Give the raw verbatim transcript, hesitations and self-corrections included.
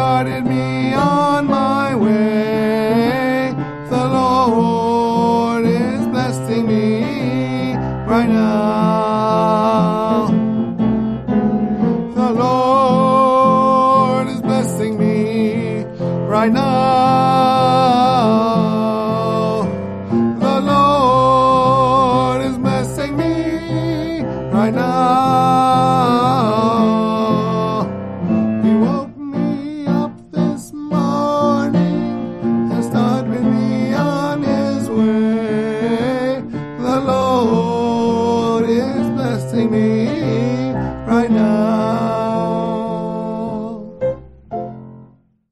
started me on my way. The Lord is blessing me right now. The Lord is blessing me right now.